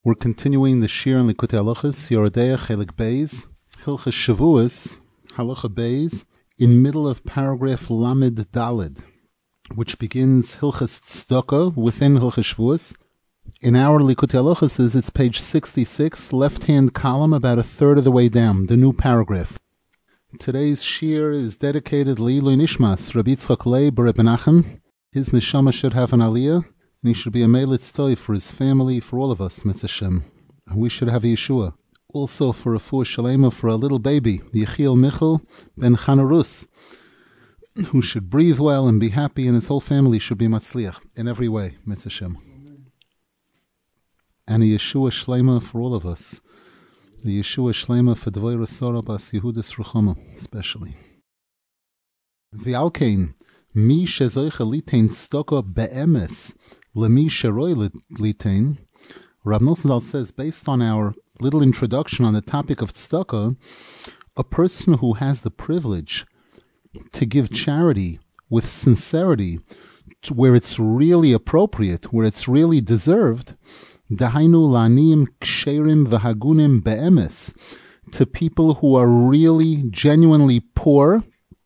We're continuing the Shir in Likutei Halachos, Yoredeya Chelik Beis, Hilchos Shavuos, Halacha Beis, in middle of paragraph Lamed Daled, which begins Hilchos Tzedakah within Hilchos Shavuos. In our Likutei Halachos, it's page 66, left-hand column, about a third of the way down, the new paragraph. Today's Shir is dedicated Leilui Nishmas, Rabbi Yitzchak Leib Bar Menachem. His neshama should have an aliyah, and he should be a meilitz toy for his family, for all of us, Mitzvah Shem. And we should have a Yeshua. Also for a fuah shalema for a little baby, Yechiel Michal ben Chanarus, who should breathe well and be happy, and his whole family should be matzliach in every way, Mitzvah Shem. And a Yeshua shlema for all of us. The Yeshua shlema for Dvoira Sora Bas Yehudis Ruchama, especially. V'alkein, mi shezoicha litain stoko be'emes, Lemi Sheroi Litain. Rav Nosson says, based on our little introduction on the topic of tzedakah, a person who has the privilege to give charity with sincerity, where it's really appropriate, where it's really deserved, dahainu la'aniyim ksherim v'hagunim be'emes, to people who are really, genuinely poor,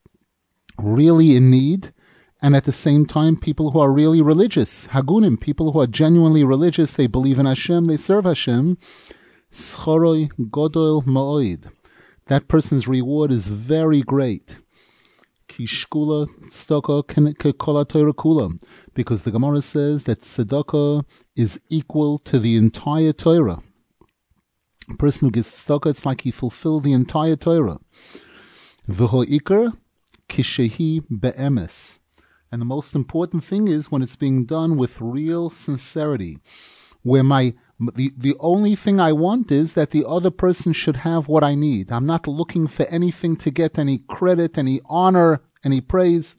really in need, and at the same time, people who are really religious, hagunim, people who are genuinely religious, they believe in Hashem, they serve Hashem, schoroi godol ma'oid. That person's reward is very great. Kishkula tzedakah kekola Torah kula, because the Gemara says that tzedakah is equal to the entire Torah. A person who gives tzedakah, it's like he fulfilled the entire Torah. V'ho ikar kishehi be'emes. And the most important thing is when it's being done with real sincerity, where the only thing I want is that the other person should have what I need. I'm not looking for anything to get any credit, any honor, any praise.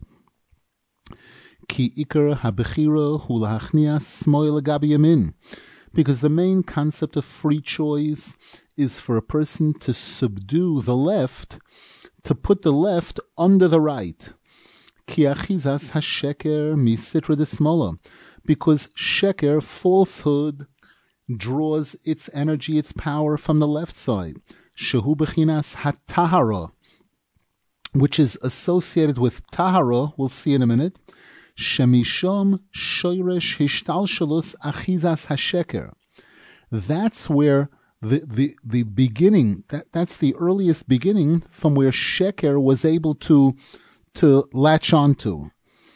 Ki ikar habechira hu lahachnias smoil legabi yamin. Because the main concept of free choice is for a person to subdue the left, to put the left under the right. Ki achizas hasheker misitra desmola, because sheker, falsehood, draws its energy, its power from the left side. Shehu bechinas hatahara, which is associated with tahara, we'll see in a minute. Shemishom shoyresh hishtalshalus achizas hasheker. That's where the beginning, that's the earliest beginning from where sheker was able to latch onto.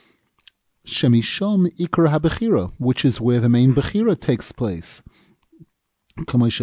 Shemishom ikar habechira, which is where the main bechira takes place. As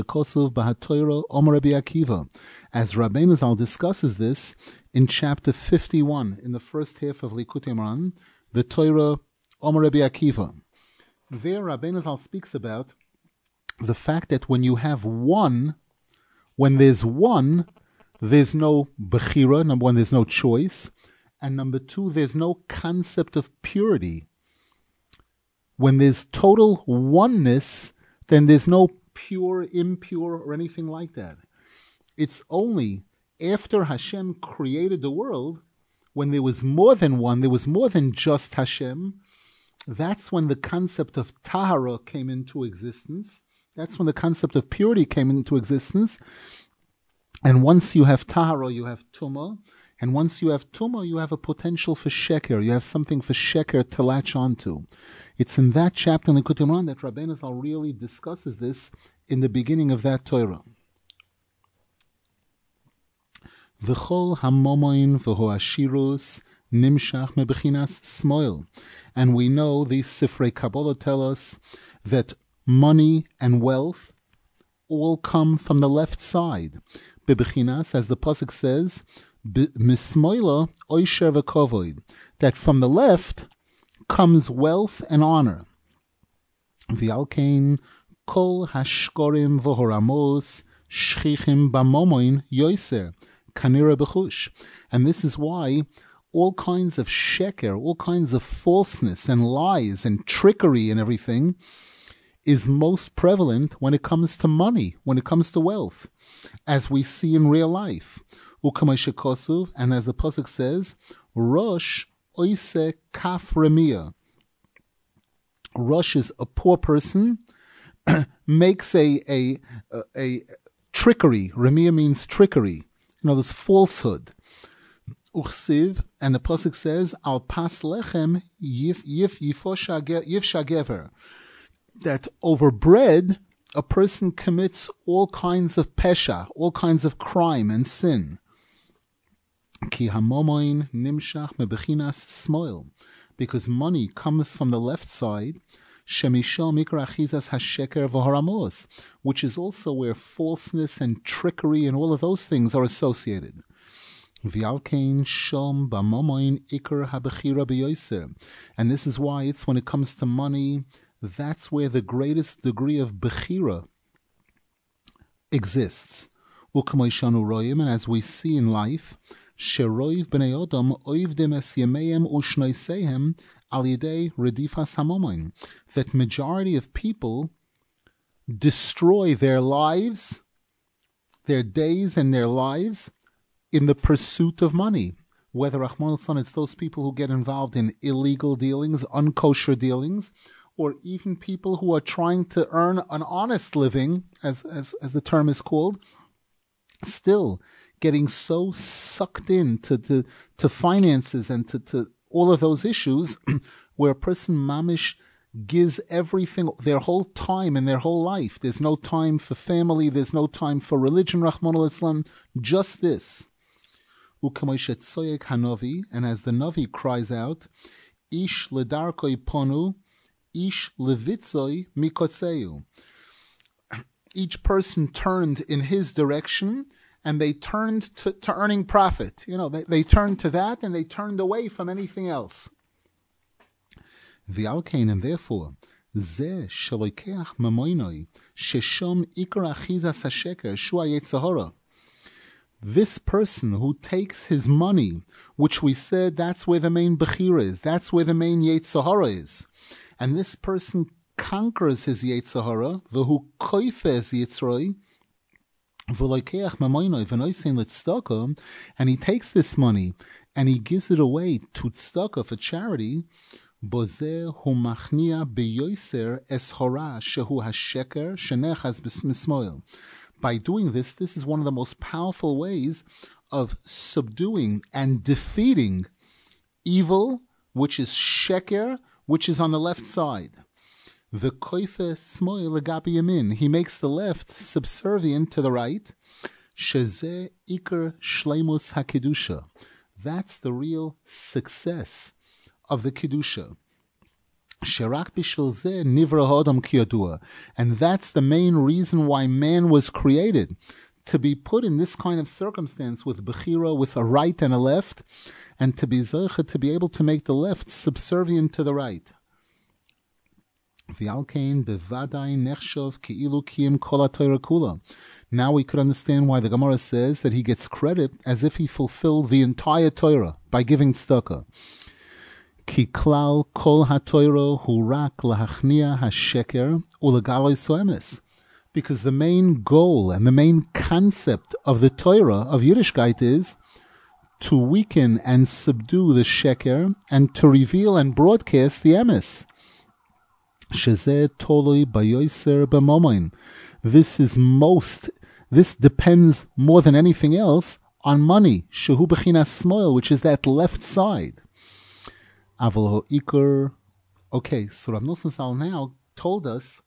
Rabbeinu Zal discusses this in chapter 51, in the first half of Likutei Moharan, the Torah Omer Rabbi Akiva. There Rabbeinu Zal speaks about the fact that when you have one, when there's one, there's no bechira, number one, there's no choice. And number two, there's no concept of purity. When there's total oneness, then there's no pure, impure, or anything like that. It's only after Hashem created the world, when there was more than one, there was more than just Hashem, that's when the concept of tahara came into existence. That's when the concept of purity came into existence. And once you have tahara, you have tumah. And once you have tumah, you have a potential for sheker. You have something for sheker to latch onto. It's in that chapter in Likutei Moharan that Rabbeinu Zal really discusses this in the beginning of that Torah. V'chol hamomoin v'ho ashirus nimshach mebechinas smoil. And we know these Sifrei Kabbalah tell us that money and wealth all come from the left side. Bebechinas, as the pasuk says, mismoila oisher v'kovoid, that from the left comes wealth and honor. V'alkein kol hashkorim v'horamos shchichim bamomoin yoiser kanira b'chush. And this is why all kinds of sheker, all kinds of falseness and lies and trickery and everything is most prevalent when it comes to money, when it comes to wealth, as we see in real life. And as the pasuk says, Rosh oise kaf remia. Rosh is a poor person, makes a trickery. Remia means trickery. This falsehood. Uchsiv, and the pasuk says, "Al pas lechem yifsha gever," that over bread a person commits all kinds of pesha, all kinds of crime and sin. Ki hamomoin nimshach mebechinas smoil, because money comes from the left side. Shemisho mikra achizas hasheker v'haramos, which is also where falseness and trickery and all of those things are associated. V'alkein shom b'momoin ikar habechira b'yoser, and this is why it's when it comes to money, that's where the greatest degree of bechira exists. U'kamoishanu royim, and as we see in life, sheroiv b'nei odom oivdim es yemeim u'shnoisehem al yidei redifas hamomoin, that majority of people destroy their lives, their days and their lives in the pursuit of money. Whether Rahman al-San, it's those people who get involved in illegal dealings, unkosher dealings, or even people who are trying to earn an honest living, as the term is called, still getting so sucked in to finances and to all of those issues where a person mamish gives everything, their whole time and their whole life. There's no time for family, there's no time for religion, Rahman al-Islam, just this. U'kamoishet tzoyek hanovi, and as the Navi cries out, Ish ledarkoi ponu, Ish levitzoi mikotzeu. Each person turned in his direction, and they turned to earning profit. They turned to that, and they turned away from anything else. V'alkein, and therefore, Zeh shalokeach mamoinoi, sheshom ikar achizas hasheker shua yetzahara. This person who takes his money, which we said that's where the main bechira is, that's where the main yetzahara is, and this person conquers his yetzahara, v'hu koifes yitzroi, and he takes this money and he gives it away to tzedakah for charity. By doing this is one of the most powerful ways of subduing and defeating evil, which is sheker, which is on the left side. The koife smoil legabi yamin. He makes the left subservient to the right. Shezeh ikar shleimus hakedusha. That's the real success of the kedusha. Sherak bishvil zeh nivra hodam kiyadua, and that's the main reason why man was created, to be put in this kind of circumstance with bechira, with a right and a left, and to be zeicha, to be able to make the left subservient to the right. Now we could understand why the Gemara says that he gets credit as if he fulfilled the entire Torah by giving tzedakah. Ki klal kol haTorah hu rak lahachnia hasheker ulegaloi soemes. Because the main goal and the main concept of the Torah of Yiddishkeit is to weaken and subdue the sheker and to reveal and broadcast the emes. Shezeh toloi bayoser b'momoin. This depends more than anything else on money. Shehu b'chinas smoil, which is that left side. Aval ho'ikar. Okay, so Rav Nosson Zal now told us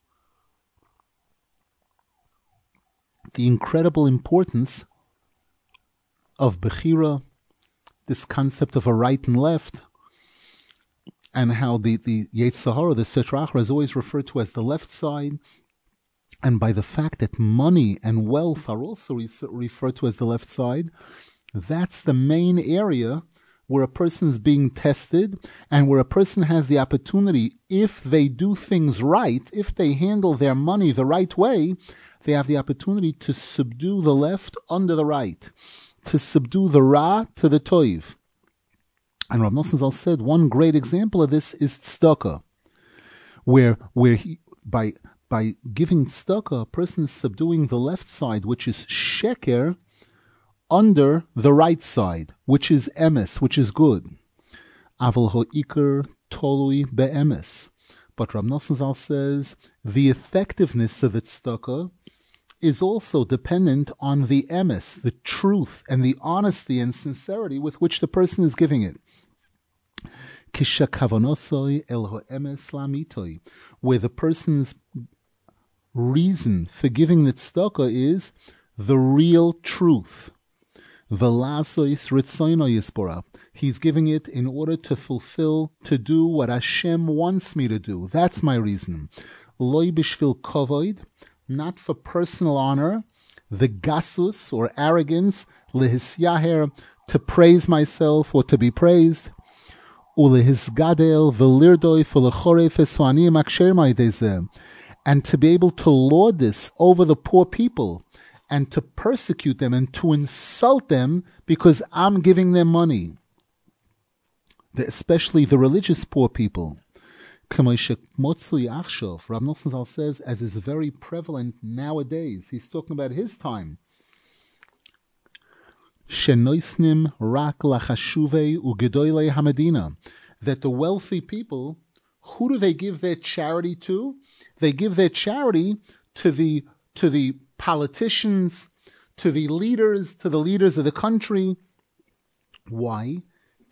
the incredible importance of bechira, this concept of a right and left, and how the Yetzirah, the Sitra Achra, is always referred to as the left side, and by the fact that money and wealth are also referred to as the left side, that's the main area where a person is being tested, and where a person has the opportunity, if they do things right, if they handle their money the right way, they have the opportunity to subdue the left under the right, to subdue the Ra to the Toiv. And Rav Nosson Zal said one great example of this is tzedakah, where he, by giving tzedakah, a person is subduing the left side, which is sheker, under the right side, which is emes, which is good. Aval ho'ikar tolui be'emes. But Rav Nosson Zal says the effectiveness of tzedakah is also dependent on the emes, the truth and the honesty and sincerity with which the person is giving it. Where the person's reason for giving the tzedakah is the real truth. He's giving it in order to fulfill, to do what Hashem wants me to do. That's my reason. Loi bishvil kovoid, not for personal honor, the gasus or arrogance, lehisyaher, to praise myself or to be praised, ulehisgadel velirdoi fulechoref eswanim aksher ma'idezeh, and to be able to lord this over the poor people, and to persecute them and to insult them because I'm giving them money, especially the religious poor people. Rav Nosson Zal says, as is very prevalent nowadays, he's talking about his time. That the wealthy people, who do they give their charity to? They give their charity to the politicians, to the leaders of the country. Why?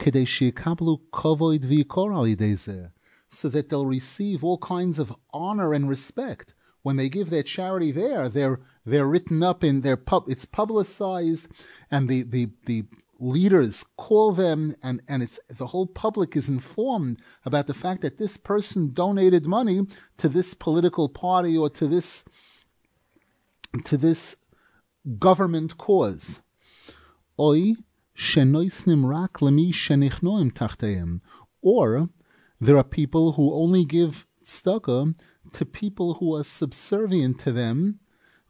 So that they'll receive all kinds of honor and respect. When they give their charity there, they're written up in it's publicized, and the leaders call them, and it's the whole public is informed about the fact that this person donated money to this political party or to this government cause. Or there are people who only give tzedakah to people who are subservient to them,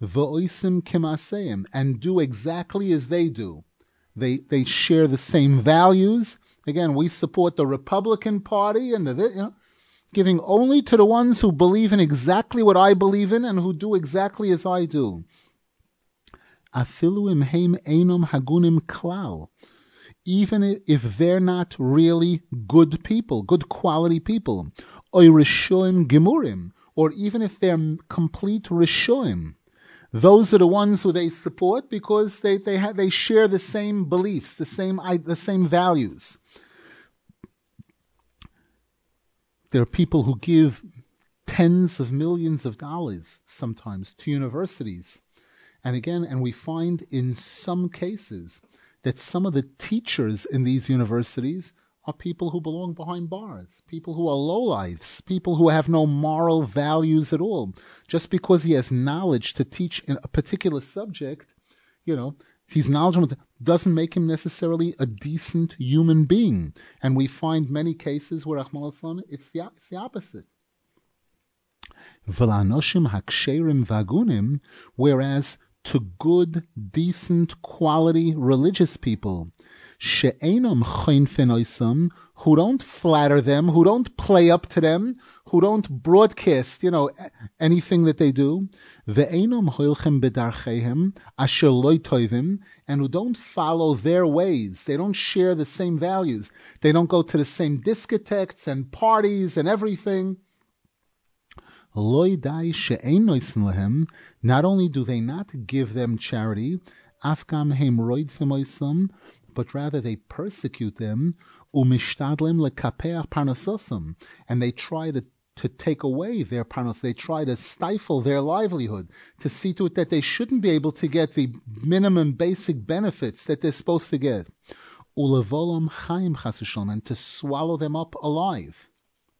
and do exactly as they do. They share the same values. Again, we support the Republican Party and giving only to the ones who believe in exactly what I believe in and who do exactly as I do. Even if they're not really good people, good quality people, or even if they're complete rishoim, those are the ones who they support because they share the same beliefs, the same values. There are people who give tens of millions of dollars sometimes to universities, and we find in some cases that some of the teachers in these universities are people who belong behind bars, people who are lowlifes, people who have no moral values at all. Just because he has knowledge to teach in a particular subject, he's knowledgeable, doesn't make him necessarily a decent human being. And we find many cases where, it's the opposite. Whereas to good, decent, quality religious people, who don't flatter them, who don't play up to them, who don't broadcast, anything that they do, and who don't follow their ways. They don't share the same values. They don't go to the same discotheques and parties and everything. Not only do they not give them charity, but rather they persecute them, and they try to take away their parnos. They try to stifle their livelihood, to see to it that they shouldn't be able to get the minimum basic benefits that they're supposed to get, and to swallow them up alive.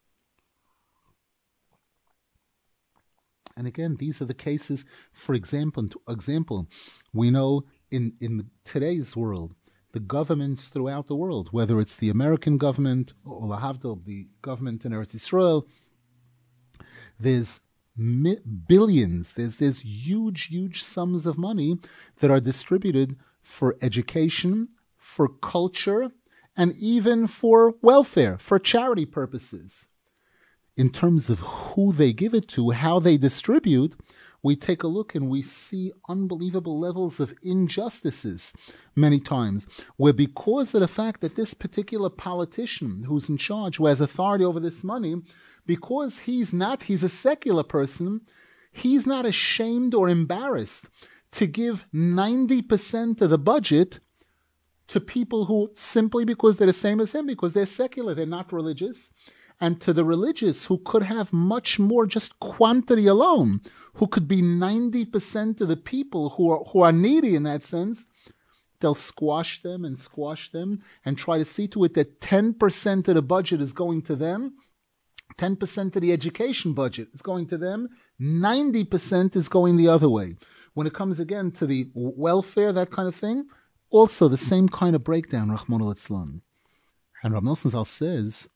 And again, these are the cases. For example, we know in today's world, the governments throughout the world, whether it's the American government or lahavdil, the government in Eretz Yisrael, there's billions, there's huge sums of money that are distributed for education, for culture, and even for welfare, for charity purposes. In terms of who they give it to, how they distribute, we take a look and we see unbelievable levels of injustices many times, where because of the fact that this particular politician who's in charge, who has authority over this money, because he's a secular person, he's not ashamed or embarrassed to give 90% of the budget to people who, simply because they're the same as him, because they're secular, they're not religious, and to the religious who could have much more just quantity alone, who could be 90% of the people who are needy in that sense, they'll squash them and try to see to it that 10% of the budget is going to them, 10% of the education budget is going to them, 90% is going the other way. When it comes again to the welfare, that kind of thing, also the same kind of breakdown, Rahman al-Islam. And Rav Nosson Zal says,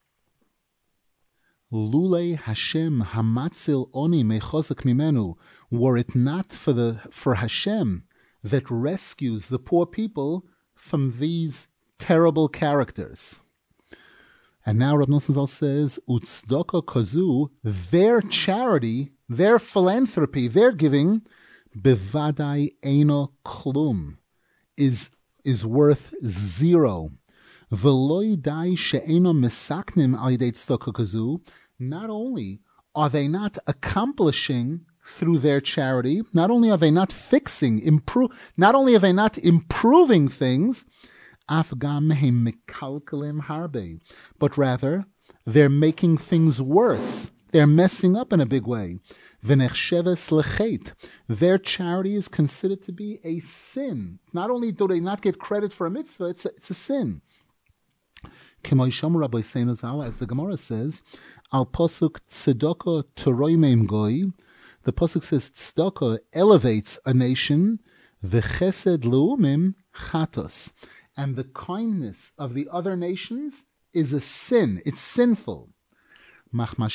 Lulei Hashem hamatzil oni mechozek mimenu, were it not for Hashem that rescues the poor people from these terrible characters. And now Rav Nosson Zal says, Utzdaka kazu, their charity, their philanthropy, their giving, bevadai eino klum, is worth zero. V'loi dai she'eino mesaknim al yidei tzedakah kazu, not only are they not accomplishing through their charity, not only are they not not only are they not improving things, af gam mehem mekalkelim harbe, but rather they're making things worse. They're messing up in a big way. V'nechsheves lechet, their charity is considered to be a sin. Not only do they not get credit for a mitzvah, it's a sin. As the Gemara says, al posuk tzedakah toroimim goy, the pasuk says tzedakah elevates a nation, v'chesed leumim chatos, and the kindness of the other nations is a sin. It's sinful. Because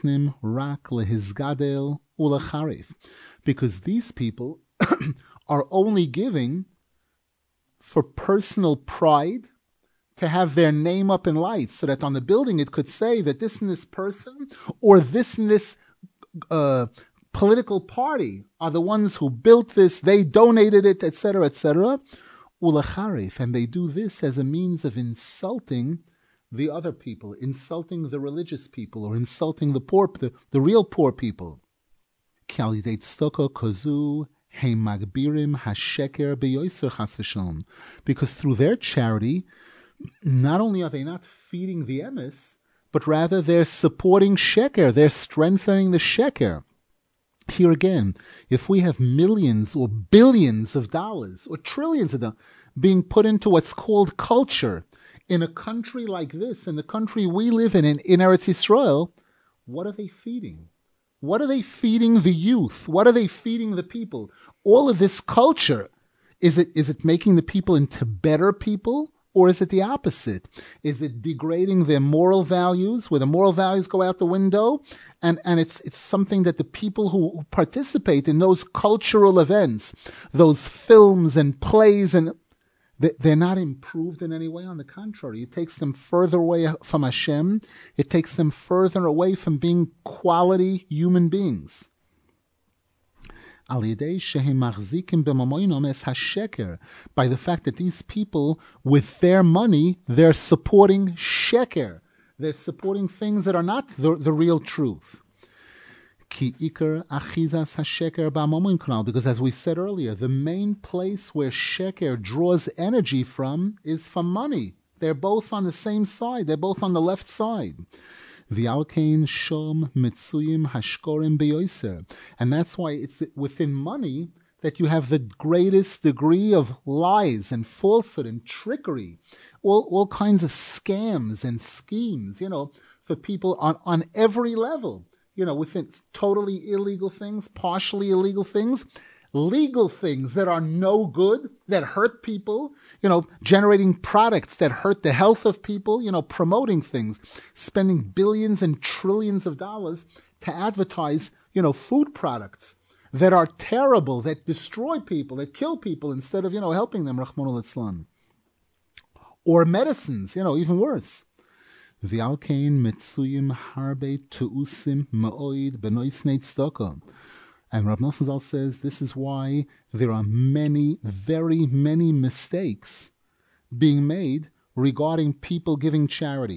these people are only giving for personal pride, to have their name up in lights, so that on the building it could say that this and this person or this and this political party are the ones who built this, they donated it, etc., etc. Ulacharif, and they do this as a means of insulting the other people, insulting the religious people, or insulting the poor, the real poor people. Because through their charity, not only are they not feeding the emes, but rather they're supporting sheker, they're strengthening the sheker. Here again, if we have millions or billions of dollars or trillions of dollars being put into what's called culture in a country like this, in the country we live in Eretz Yisrael, what are they feeding? What are they feeding the youth? What are they feeding the people? All of this culture, is it making the people into better people? Or is it the opposite? Is it degrading their moral values, where the moral values go out the window? And it's something that the people who participate in those cultural events, those films and plays, and they're not improved in any way. On the contrary, it takes them further away from Hashem. It takes them further away from being quality human beings. By the fact that these people, with their money, they're supporting sheker. They're supporting things that are not the real truth. Because as we said earlier, the main place where sheker draws energy from is from money. They're both on the same side. They're both on the left side. And that's why it's within money that you have the greatest degree of lies and falsehood and trickery, all kinds of scams and schemes, for people on every level, within totally illegal things, partially illegal things, legal things that are no good, that hurt people, generating products that hurt the health of people, promoting things, spending billions and trillions of dollars to advertise, food products that are terrible, that destroy people, that kill people, instead of, helping them, Rahman al-Islam. Or medicines, even worse. V'alkein metzuyim harbe tu'usim ma'oid benoisnei tzedakah. And Rav Nosson Zal says this is why there are many, very many mistakes being made regarding people giving charity.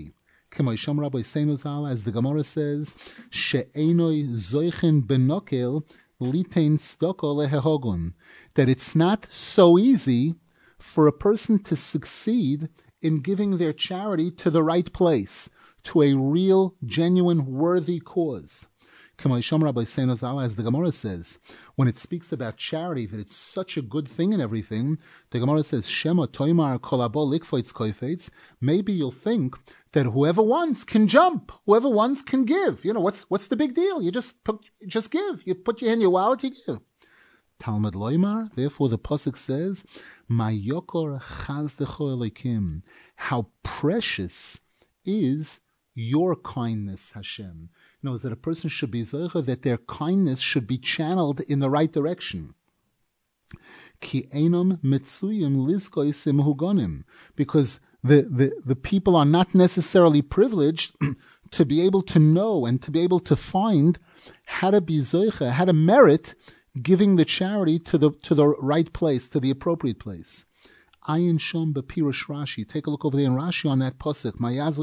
K'moisham Rabbi Seinu Zal, as the Gemara says, she'enoi zoichen benokel litein tzedakah lehehogun, that it's not so easy for a person to succeed in giving their charity to the right place, to a real, genuine, worthy cause. K'moisham Rabbi Seinu Zal, as the Gemara says, when it speaks about charity, that it's such a good thing and everything, the Gemara says, Shema toimar kolabo likfoitz koifetz, maybe you'll think that whoever wants can jump, whoever wants can give. You know, what's the big deal? You just give. You put your hand in your wallet, you give. Talmud loimar, therefore the pasuk says, Mayokor chazdecho Elokim, how precious is your kindness, Hashem. Knows that a person should be zocher, that their kindness should be channeled in the right direction. Ki enam mitzuyim lizkoisim hugonim, because the people are not necessarily privileged to be able to know and to be able to find how to be zocher, how to merit giving the charity to the right place, to the appropriate place. Ayin shom bepirush Rashi. Take a look over there in Rashi on that pasuk.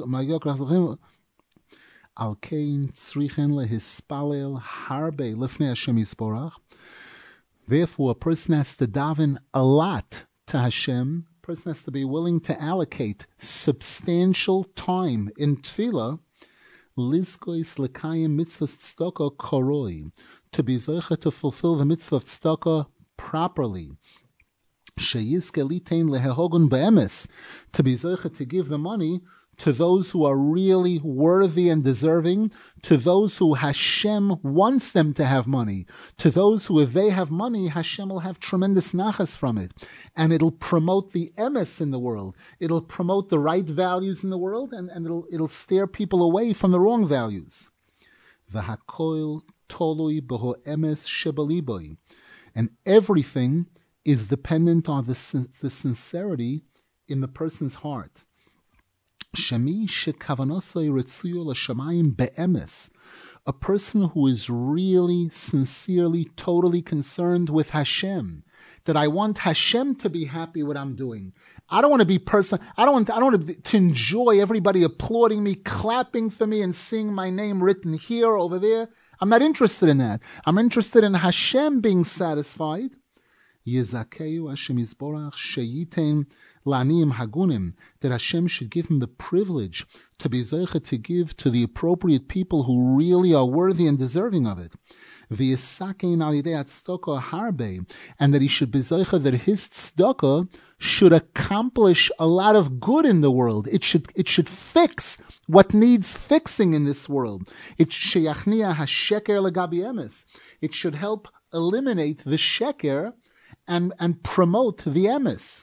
Al kein tzrichen lehispalel harbe lifnei Hashem yisborach. Therefore, a person has to daven a lot to Hashem. A person has to be willing to allocate substantial time in tefillah. Lizkois lekayim mitzvahs tzedakah koroi, to be zeicha to fulfill the mitzvah of tzedakah properly. Sheyizke litein lehehogun be'emes, to be zeicha to give the money to those who are really worthy and deserving, to those who Hashem wants them to have money, to those who, if they have money, Hashem will have tremendous nachas from it. And it'll promote the emes in the world. It'll promote the right values in the world, and it'll steer people away from the wrong values. V'hakoil tolui beho emes shebaliboy. And everything is dependent on the sincerity in the person's heart. Shemi shekavanasai retzuyo l'shamayim be'emes, a person who is really, sincerely, totally concerned with Hashem, that I want Hashem to be happy what I'm doing. I don't want to be I don't want to enjoy everybody applauding me, clapping for me, and seeing my name written here, over there. I'm not interested in that. I'm interested in Hashem being satisfied. Yezakeyu Hashem Yisborach sheyitem la'aniyim hagunim, that Hashem should give him the privilege to be zeicha, to give to the appropriate people who really are worthy and deserving of it. V'yisakein al yidei tzedakah harbe, and that he should be zeicha, that his tzedakah should accomplish a lot of good in the world. It should fix what needs fixing in this world. It sheyachnia hasheker legabi emes. It should help eliminate the sheker and promote the emes.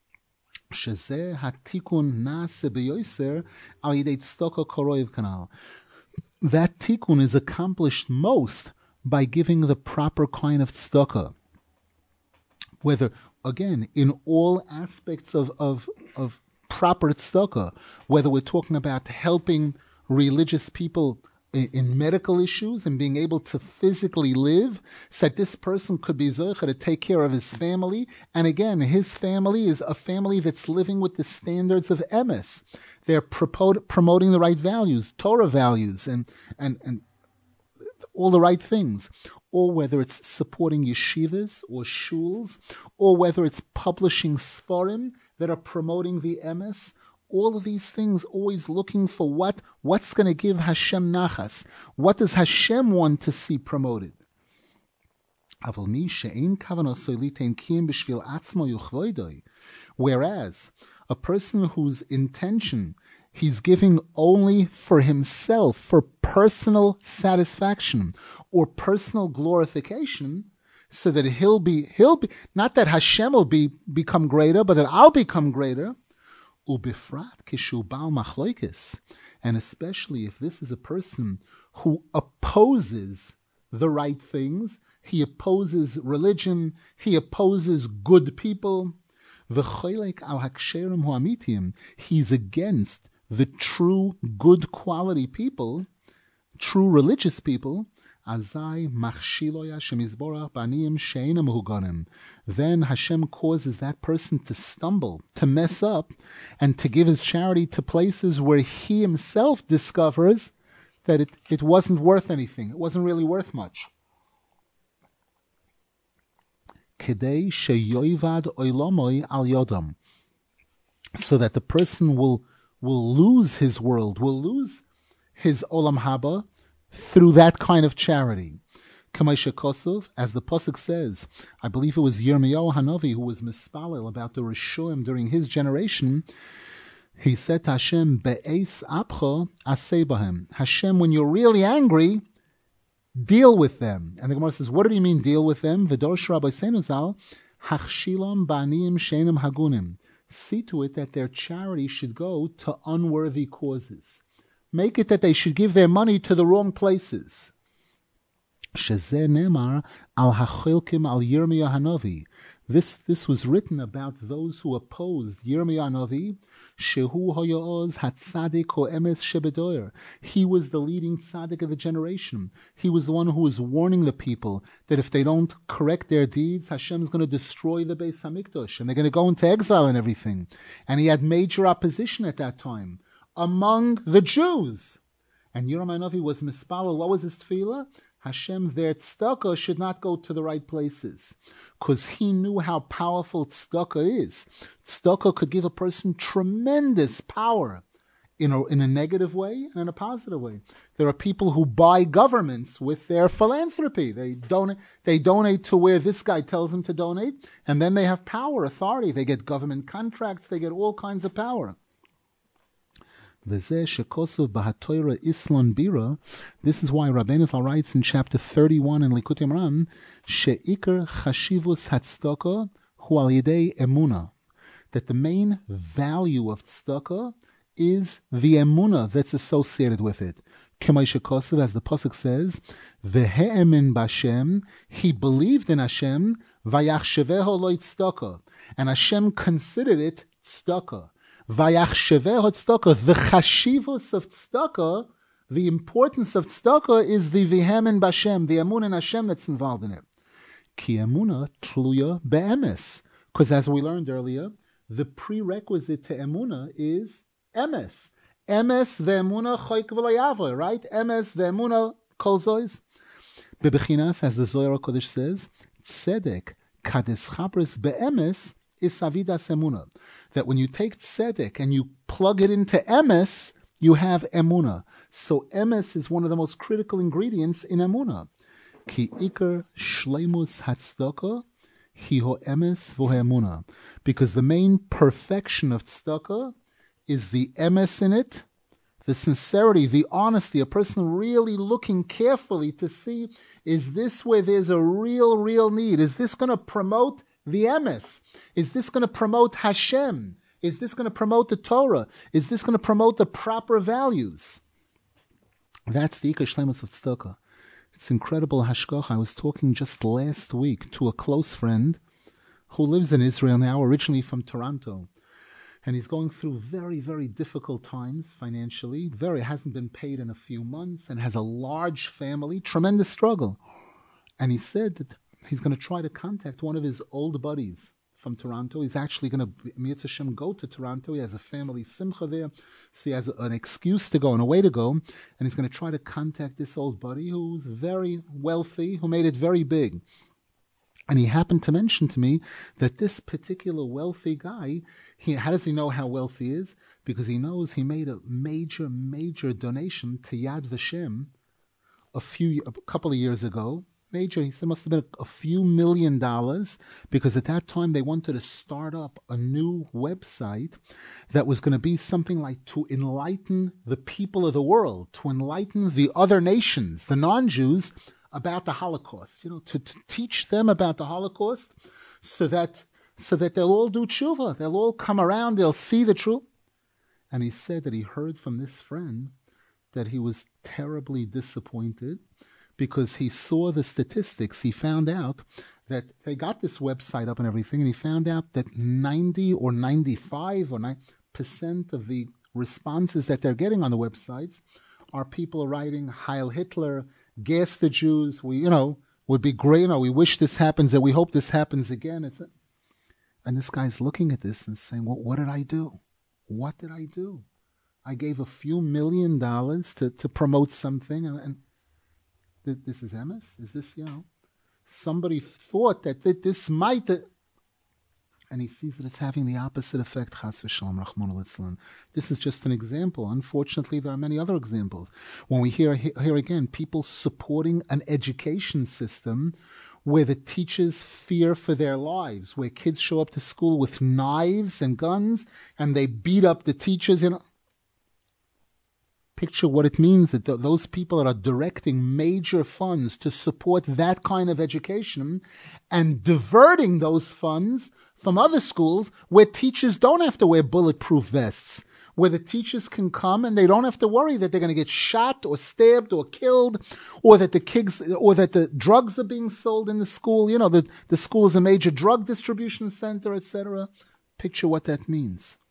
Shezeh hatikun nase beyoser al yidei tzedakah koroiv kanal. That tikkun is accomplished most by giving the proper kind of tzedakah. Whether, again, in all aspects of proper tzedakah, whether we're talking about helping religious people in medical issues and being able to physically live, so that this person could be zocher to take care of his family. And again, his family is a family that's living with the standards of emes. They're promoting the right values, Torah values, and all the right things. Or whether it's supporting yeshivas or shuls, or whether it's publishing sfarim that are promoting the emes. All of these things, always looking for what's going to give Hashem nachas. What does Hashem want to see promoted? Whereas a person whose intention, he's giving only for himself, for personal satisfaction or personal glorification, so that he'll be not that Hashem will become greater, but that I'll become greater. Ubifrat kishu bal machloikis, and especially if this is a person who opposes the right things, he opposes religion, he opposes good people. V'choylek al haksherim huamitim, he's against the true good quality people, true religious people. Azai machshilo Hashem Yisborach banim she'eina mehuganim. Then Hashem causes that person to stumble, to mess up, and to give his charity to places where he himself discovers that it wasn't worth anything. It wasn't really worth much. Kedei sheyoivad oilamoi al yodam. So that the person will lose his world, will lose his olam haba through that kind of charity. Kamaisha Kosov, as the Pasuk says, I believe it was Yirmiyahu Hanavi who was mispalel about the Rishoim during his generation. He said to Hashem, Be'ez apcho aseh bahem. Hashem, when you're really angry, deal with them. And the Gemara says, what do you mean deal with them? V'dorsh Rabbi Senuzal, hachshilam ba'aniyim she'enim hagunim. See to it that their charity should go to unworthy causes. Make it that they should give their money to the wrong places. Shezeh nemar al hacholkim al Yirmiyahu Hanavi. This was written about those who opposed Yirmiyahu Hanavi. Shehu hoyoz hatzadik ho emes shebedoyer. He was the leading tzaddik of the generation. He was the one who was warning the people that if they don't correct their deeds, Hashem is going to destroy the Beis Hamikdash and they're going to go into exile and everything. And he had major opposition at that time among the Jews. And Yirmiyahu Hanavi was mispalel. What was his tefillah? Hashem, their tzedakah should not go to the right places, because he knew how powerful tzedakah is. Tzedakah could give a person tremendous power in a negative way and in a positive way. There are people who buy governments with their philanthropy. They donate to where this guy tells them to donate, and then they have power, authority. They get government contracts. They get all kinds of power. This is why Rabbeinu Zal writes in chapter 31 in Likutei Moharan, She'ikar chashivus hatzdaka hu al yedei emuna, that the main value of tzedakah is the emuna that's associated with it. K'may shekosav, as the pasuk says, v'he'emin b'Hashem, he believed in Hashem, v'yachsheveho lo tzedakah, and Hashem considered it tzedakah. Vayachsheveho tzedakah, the chashivus of tzedakah, the importance of tzedakah is the v'hemen b'Hashem, the emunah in Hashem that's involved in it. Ki emunah tluya be'emes, because as we learned earlier, the prerequisite to emunah is emes. Emes ve'emunah choik v'lo, right? Emes ve'emunah kol zois. Bebechinas, as the Zohar HaKodesh says, tzedek kades chabres be'emes is savidas emunah. That when you take tzedek and you plug it into emes, you have emunah. So emes is one of the most critical ingredients in emunah. Ki ikar shleimus hatzdaka hi ho emes vo emunah. Because the main perfection of tzedakah is the emes in it, the sincerity, the honesty, a person really looking carefully to see, is this where there's a real need? Is this going to promote the emes? Is this going to promote Hashem? Is this going to promote the Torah? Is this going to promote the proper values? That's the Ikar Shleimus of Tzedakah. It's incredible hashgacha. I was talking just last week to a close friend who lives in Israel now, originally from Toronto. And he's going through very, very difficult times financially. Hasn't been paid in a few months and has a large family, tremendous struggle. And he said that he's going to try to contact one of his old buddies from Toronto. He's actually going to, Mitzvah Hashem, go to Toronto. He has a family simcha there, so he has an excuse to go and a way to go. And he's going to try to contact this old buddy who's very wealthy, who made it very big. And he happened to mention to me that this particular wealthy guy, how does he know how wealthy he is? Because he knows he made a major donation to Yad Vashem a couple of years ago. Major, he said, must have been a few $1 million, because at that time they wanted to start up a new website that was going to be something like to enlighten the people of the world, to enlighten the other nations, the non-Jews, about the Holocaust, to teach them about the Holocaust so that they'll all do tshuva, they'll all come around, they'll see the truth. And he said that he heard from this friend that he was terribly disappointed, because he saw the statistics. He found out that they got this website up and everything, and he found out that 90 or 95 or 9% of the responses that they're getting on the websites are people writing Heil Hitler gas the Jews. We, would be great. We wish this happens and we hope this happens again. And this guy's looking at this and saying, well, what did I do? What did I do? I gave a few $1 million to promote something, and this is emes? Is this, somebody thought that this might, and he sees that it's having the opposite effect, chas v'shalom, Rahman al-Islam. This is just an example. Unfortunately, there are many other examples. When we hear again, people supporting an education system where the teachers fear for their lives, where kids show up to school with knives and guns, and they beat up the teachers, Picture what it means that those people that are directing major funds to support that kind of education and diverting those funds from other schools where teachers don't have to wear bulletproof vests, where the teachers can come and they don't have to worry that they're going to get shot or stabbed or killed, or that the drugs are being sold in the school. The school is a major drug distribution center, etc. Picture what that means.